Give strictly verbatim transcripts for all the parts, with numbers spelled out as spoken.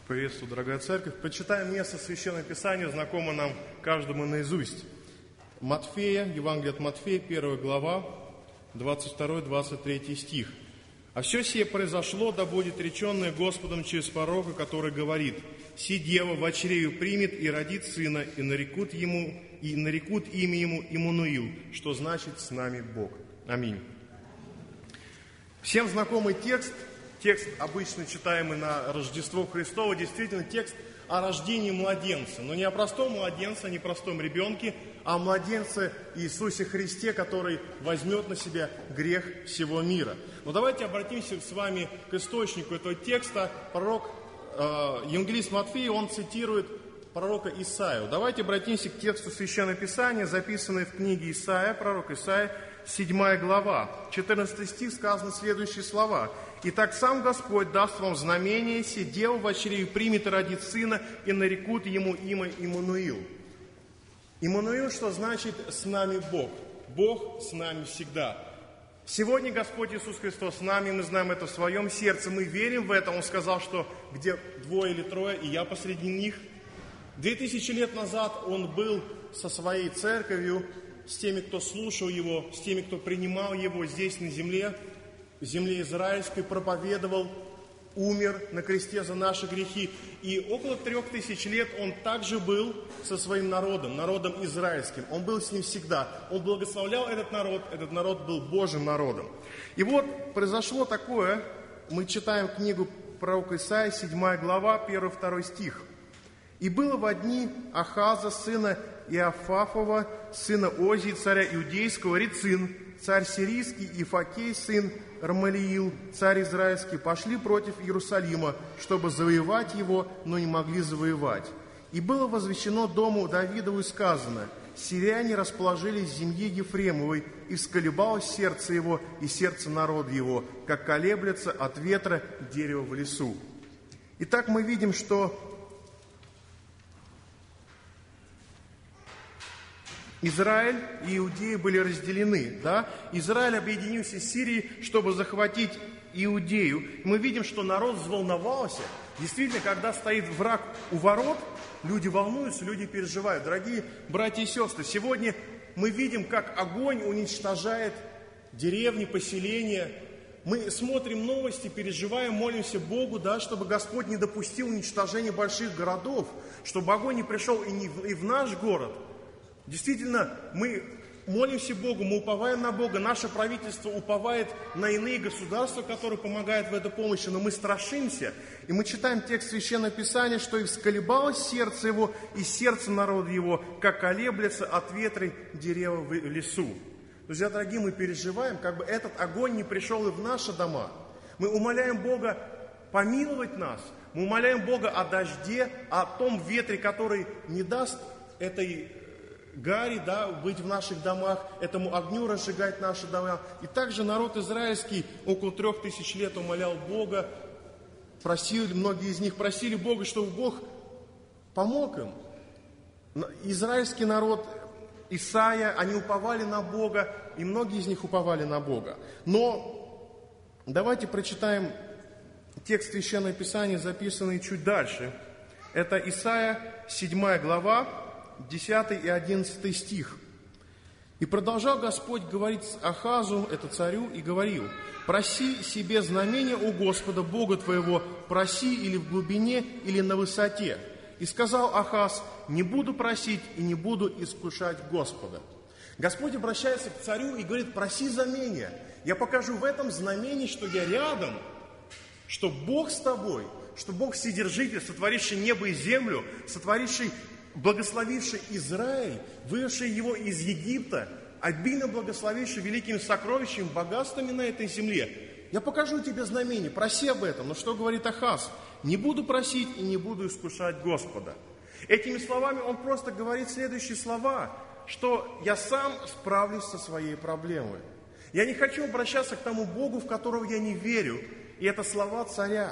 Приветствую, дорогая церковь. Прочитаем место Священного Писания, знакомо нам каждому наизусть. Матфея, Евангелие от Матфея, первая глава, двадцать второй — двадцать третий стих. «А все сие произошло, да будет реченное Господом через пророка, который говорит: «Си дева в чреве примет и родит сына, и нарекут ему, и нарекут имя ему Иммануил», что значит «с нами Бог». Аминь. Всем знакомый текст. Текст, обычно читаемый на Рождество Христово, действительно текст о рождении младенца. Но не о простом младенце, не о простом ребенке, а о младенце Иисусе Христе, который возьмет на себя грех всего мира. Но давайте обратимся с вами к источнику этого текста. Пророк, э, евангелист Матфей, он цитирует пророка Исаию. Давайте обратимся к тексту Священного Писания, записанной в книге Исаия, пророк Исаия, седьмая глава, четырнадцатый стих, сказаны следующие слова. «Итак, сам Господь даст вам знамение, си дева в чреве примет и родит сына, и нарекут ему имя Иммануил». Иммануил, что значит «с нами Бог». Бог с нами всегда. Сегодня Господь Иисус Христос с нами, мы знаем это в своем сердце, мы верим в это. Он сказал, что где двое или трое, и я посреди них. Две тысячи лет назад Он был со своей церковью, с теми, кто слушал Его, с теми, кто принимал Его здесь на земле, в земле израильской, проповедовал, умер на кресте за наши грехи. И около трех тысяч лет Он также был со своим народом, народом израильским. Он был с ним всегда. Он благословлял этот народ, этот народ был Божьим народом. И вот произошло такое, мы читаем книгу пророка Исаии, седьмая глава, первый-второй стих. «И было во дни Ахаза, сына Иофафова, сына Озии, царя Иудейского, Рецин, царь сирийский, и Факей, сын Рамалиил, царь израильский, пошли против Иерусалима, чтобы завоевать его, но не могли завоевать. И было возвещено дому Давидову и сказано: сирияне расположились в земле Ефремовой, и всколебалось сердце его и сердце народа его, как колеблется от ветра дерево в лесу». Итак, мы видим, что Израиль и Иудеи были разделены, да? Израиль объединился с Сирией, чтобы захватить Иудею. Мы видим, что народ взволновался. Действительно, когда стоит враг у ворот, люди волнуются, люди переживают. Дорогие братья и сестры, сегодня мы видим, как огонь уничтожает деревни, поселения. Мы смотрим новости, переживаем, молимся Богу, да, чтобы Господь не допустил уничтожения больших городов, чтобы огонь не пришел и, не в, и в наш город. Действительно, мы молимся Богу, мы уповаем на Бога, наше правительство уповает на иные государства, которые помогают в этой помощи, но мы страшимся. И мы читаем текст Священного Писания, что «и всколебалось сердце его, и сердце народа его, как колеблется от ветра дерева в лесу». Друзья дорогие, мы переживаем, как бы этот огонь не пришел и в наши дома. Мы умоляем Бога помиловать нас, мы умоляем Бога о дожде, о том ветре, который не даст этой гари, да, быть в наших домах, этому огню разжигать наши дома. И также народ израильский около трех тысяч лет умолял Бога, просили, многие из них просили Бога, чтобы Бог помог им. Израильский народ, Исаия, они уповали на Бога, и многие из них уповали на Бога. Но давайте прочитаем текст Священного Писания, записанный чуть дальше. Это Исаия, седьмая глава, десятый и одиннадцатый стих. «И продолжал Господь говорить Ахазу, это царю, и говорил: проси себе знамение у Господа, Бога твоего, проси или в глубине, или на высоте. И сказал Ахаз: не буду просить и не буду искушать Господа». Господь обращается к царю и говорит: проси знамение. Я покажу в этом знамении, что я рядом, что Бог с тобой, что Бог Вседержитель, сотворивший небо и землю, сотворивший, благословивший Израиль, выведший его из Египта, обильно благословивший великими сокровищами, богатствами на этой земле. Я покажу тебе знамение, проси об этом. Но что говорит Ахаз? Не буду просить и не буду искушать Господа. Этими словами он просто говорит следующие слова, что я сам справлюсь со своей проблемой. Я не хочу обращаться к тому Богу, в которого я не верю. И это слова царя.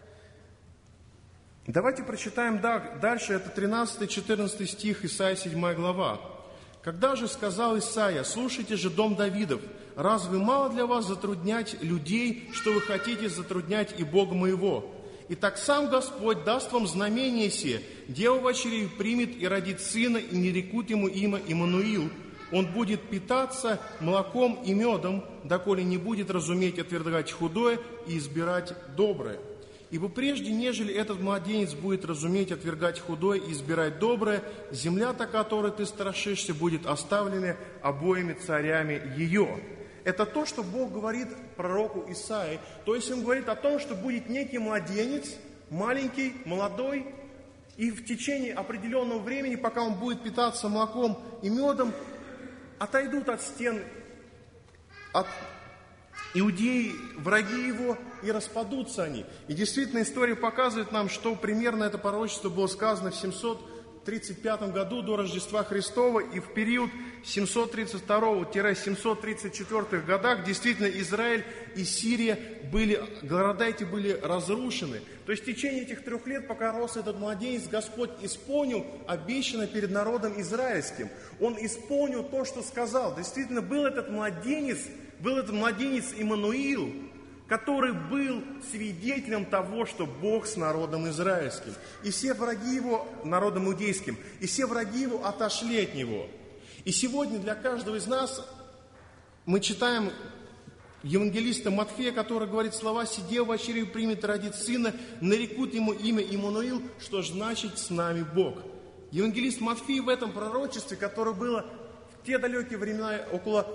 Давайте прочитаем дальше, это тринадцатый-четырнадцатый стих, Исаия, седьмая глава. «Когда же сказал Исаия: слушайте же, дом Давидов, разве мало для вас затруднять людей, что вы хотите затруднять и Бога моего? Итак, сам Господь даст вам знамение сие. Дева в очереве примет и родит сына, и не рекут ему имя Иммануил. Он будет питаться молоком и медом, доколе не будет разуметь отвергать худое и избирать доброе. Ибо прежде, нежели этот младенец будет разуметь отвергать худое и избирать доброе, земля-то, которой ты страшишься, будет оставлена обоими царями ее». Это то, что Бог говорит пророку Исаии. То есть Он говорит о том, что будет некий младенец, маленький, молодой, и в течение определенного времени, пока он будет питаться молоком и медом, отойдут от стен, от иудеи, враги его, и распадутся они. И действительно история показывает нам, что примерно это пророчество было сказано в семьсот тридцать пятом году до Рождества Христова, и в период семьсот тридцать второго — семьсот тридцать четвёртых годах действительно Израиль и Сирия были, города эти были разрушены. То есть в течение этих трех лет, пока рос этот младенец, Господь исполнил обещанное перед народом израильским. Он исполнил то, что сказал. Действительно, был этот младенец, был этот младенец Иммануил, который был свидетелем того, что Бог с народом израильским. И все враги его, народом иудейским, и все враги его отошли от него. И сегодня для каждого из нас мы читаем евангелиста Матфея, который говорит слова: «Сидев в очереве примет и родит сына, нарекут ему имя Иммануил», что значит «с нами Бог». Евангелист Матфей в этом пророчестве, которое было в те далекие времена, около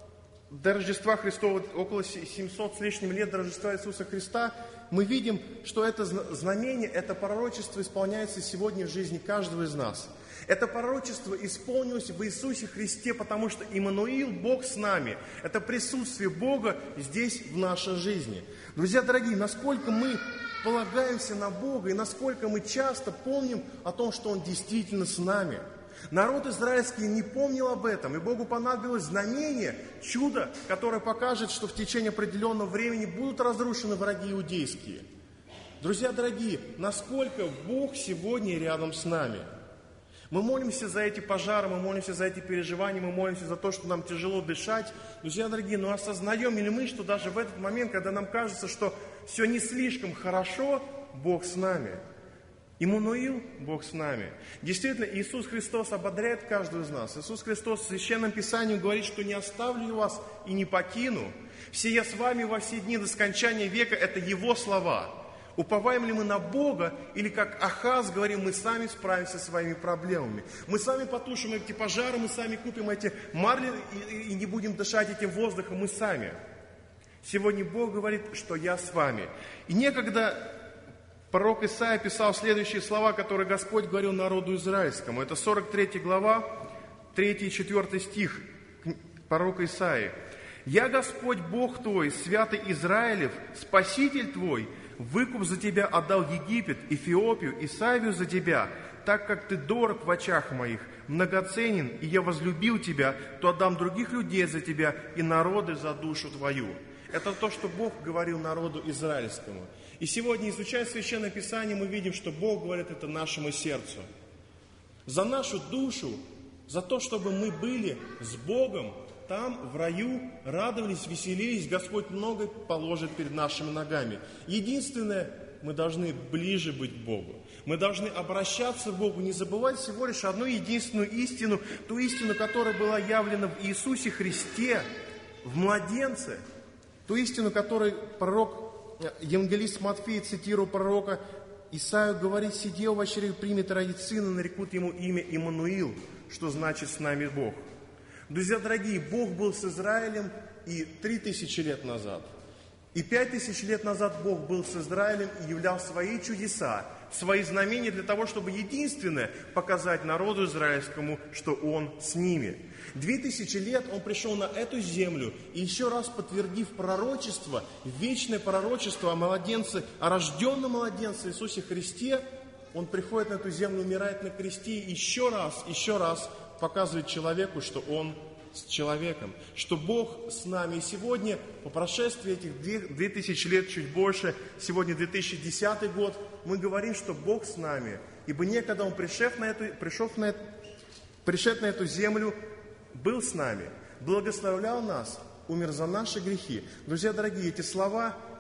до Рождества Христова, около семисот с лишним лет до Рождества Иисуса Христа, мы видим, что это знамение, это пророчество исполняется сегодня в жизни каждого из нас. Это пророчество исполнилось в Иисусе Христе, потому что Иммануил, Бог с нами, это присутствие Бога здесь, в нашей жизни. Друзья дорогие, насколько мы полагаемся на Бога и насколько мы часто помним о том, что Он действительно с нами. Народ израильский не помнил об этом, и Богу понадобилось знамение, чудо, которое покажет, что в течение определенного времени будут разрушены враги иудейские. Друзья дорогие, насколько Бог сегодня рядом с нами? Мы молимся за эти пожары, мы молимся за эти переживания, мы молимся за то, что нам тяжело дышать. Друзья дорогие, но осознаем ли мы, что даже в этот момент, когда нам кажется, что все не слишком хорошо, Бог с нами? Иммануил, Бог с нами. Действительно, Иисус Христос ободряет каждого из нас. Иисус Христос в Священном Писании говорит, что не оставлю вас и не покину. Все я с вами во все дни до скончания века. Это Его слова. Уповаем ли мы на Бога, или как Ахаз говорим, мы сами справимся со своими проблемами. Мы сами потушим эти пожары, мы сами купим эти марли и, и не будем дышать этим воздухом, мы сами. Сегодня Бог говорит, что я с вами. И некогда пророк Исаия писал следующие слова, которые Господь говорил народу израильскому. Это сорок третья глава, третий и четвёртый стих пророка Исаии. «Я Господь Бог твой, святый Израилев, Спаситель твой, выкуп за тебя отдал Египет, Эфиопию и Савию за тебя, так как ты дорог в очах моих, многоценен, и я возлюбил тебя, то отдам других людей за тебя и народы за душу твою». Это то, что Бог говорил народу израильскому. И сегодня, изучая Священное Писание, мы видим, что Бог говорит это нашему сердцу. За нашу душу, за то, чтобы мы были с Богом, там, в раю, радовались, веселились, Господь многое положит перед нашими ногами. Единственное, мы должны ближе быть к Богу. Мы должны обращаться к Богу, не забывать всего лишь одну единственную истину, ту истину, которая была явлена в Иисусе Христе, в младенце, ту истину, которую пророк, евангелист Матфей, цитируя пророка Исаию, говорит: «Сидел в очереве примет и родит сына, нарекут ему имя Иммануил», что значит «с нами Бог». Друзья дорогие, Бог был с Израилем и три тысячи лет назад, и пять тысяч лет назад Бог был с Израилем и являл свои чудеса, свои знамения для того, чтобы единственное показать народу израильскому, что Он с ними. Две тысячи лет Он пришел на эту землю и еще раз подтвердив пророчество, вечное пророчество о младенце, о рожденном младенце Иисусе Христе, Он приходит на эту землю, умирает на кресте и еще раз, еще раз показывает человеку, что Он с человеком, что Бог с нами. И сегодня, по прошествии этих две тысячи лет, чуть больше, сегодня две тысячи десятый год, мы говорим, что Бог с нами. Ибо некогда Он, пришед на эту, пришел на эту, пришед на эту землю, был с нами, благословлял нас, умер за наши грехи. Друзья дорогие, эти слова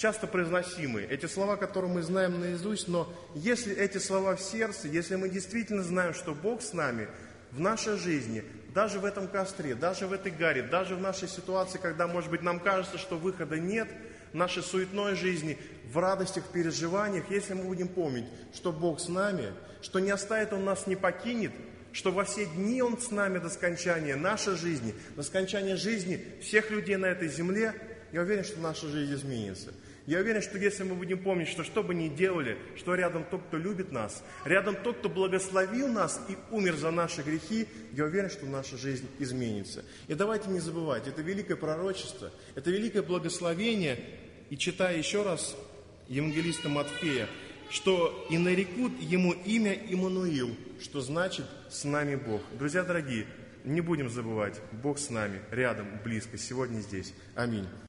часто произносимые, эти слова, которые мы знаем наизусть, но если эти слова в сердце, если мы действительно знаем, что Бог с нами в нашей жизни, даже в этом костре, даже в этой гаре, даже в нашей ситуации, когда, может быть, нам кажется, что выхода нет, в нашей суетной жизни, в радостях, в переживаниях, если мы будем помнить, что Бог с нами, что не оставит Он нас, не покинет, что во все дни Он с нами до скончания нашей жизни, до скончания жизни всех людей на этой земле, я уверен, что наша жизнь изменится. Я уверен, что если мы будем помнить, что что бы ни делали, что рядом тот, кто любит нас, рядом тот, кто благословил нас и умер за наши грехи, я уверен, что наша жизнь изменится. И давайте не забывать, это великое пророчество, это великое благословение. И читая еще раз евангелиста Матфея, что «и нарекут ему имя Иммануил», что значит «с нами Бог». Друзья дорогие, не будем забывать, Бог с нами, рядом, близко, сегодня здесь. Аминь.